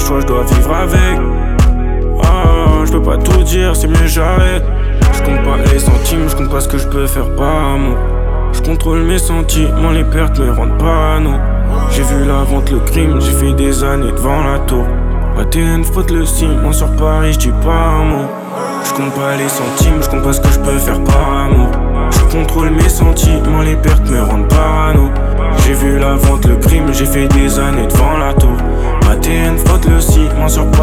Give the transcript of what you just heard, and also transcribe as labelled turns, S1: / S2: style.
S1: choix, je dois vivre avec. Ah, je peux pas tout dire, c'est mieux j'arrête. Je compte pas les centimes, je compte pas ce que je peux faire par amour. Je contrôle mes sentiments, les pertes me rendent parano. J'ai vu la vente, le crime, j'ai fait des années devant la tour. La TN frotte le ciment, sur Paris, je dis pas un mot. Je compte pas les centimes, je compte pas ce que je peux faire par amour. Je contrôle mes sentiments, les pertes me rendent parano. J'ai vu la vente, le crime, j'ai fait des années devant la tour. La TN frotte le ciment, sur Paris.